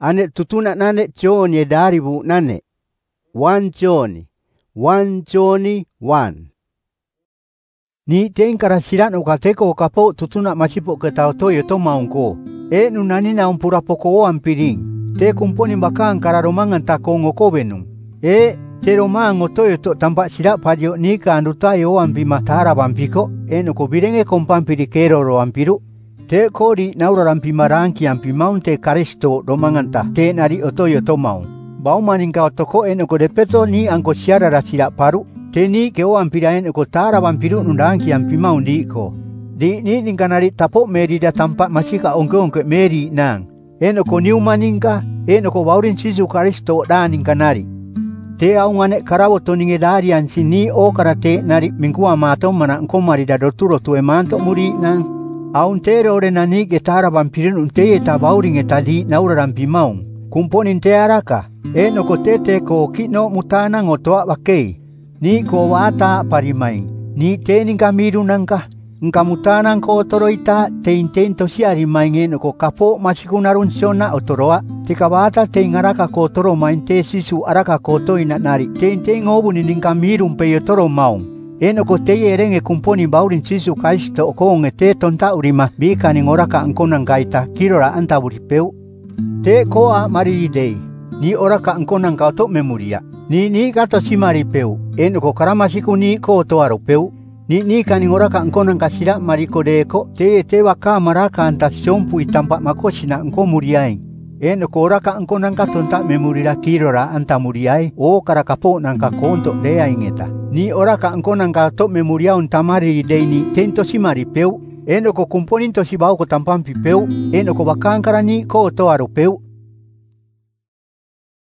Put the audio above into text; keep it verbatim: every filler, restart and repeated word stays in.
Ane tutuna nane John daribu nane. One John. One John one. Ni tengkara sirat ukateko kapo tutuna masipo ketauto yoto maungko. E nunani na umpura poko o ampiring. Te kumponi bakang kararomangan takongo kobenung. E te romango toyo to tampak sirat padio ni ka anduta yo ampima tara bampiko. E nuko birenge kompampiri kero ro ampiru. Te kori naura rampima ranki ampimaunte karisto romanganta. Te nari otoyo to maung. Bau maningka otoko e nuko depeto ni angko siara ra sirat paru. Te ni ke o ampiraen uko tara vampiru nundanki ampima undi ko. Di ni ningkanari tapo meri da tampak masika ongke-ongke meri nang. Eno ko niu maningka, eno ko waurin sisu karisto da ningkanari. Te au ngane karawo toninge darian sini o karate nari mingkua mato mana ngkomari da doturo tu emanto muri nang. Aun tere ore nani ke tara vampirin unte eta wauring eta di naura rampimaung. Kumponin te araka, eno ko tete ko kino mutana ngotoa wakei. Ni ko wata parimain, ni tening kamiru nangka, nkamutanan ko otoroita te intento siari maingen ko kapo masikunarun siona otoroa, te kabata te ngaraka ko otoro main te sisu araka ko toina nari, te inteng obu ni ningkamirun pe otoro maung. Eno ko te erenge kumponi baurin sisu kaisto okong te tonta urima bika ning oraka angkonang kaita kirora antaburipeu. Te koa maridei, ni oraka angkonang kauto memoria. Ni ni kato simari peu, eno ko karamasiku ni ko toaro peu. Ni ni kaning ora ka angkonang kasira mariko deko, te te waka maraka anta siompu itampak makosina angko muriaing. Eno ko ora ka angkonang katonta memurira kirora anta muriai, o karakapo nang ka konto dea ingeta. Ni ora ka angkonang kato memuria untamari deini tento simari peu, eno ko kumponinto sibau ko tampampi peu, eno ko wakangkara ni ko toaro peu.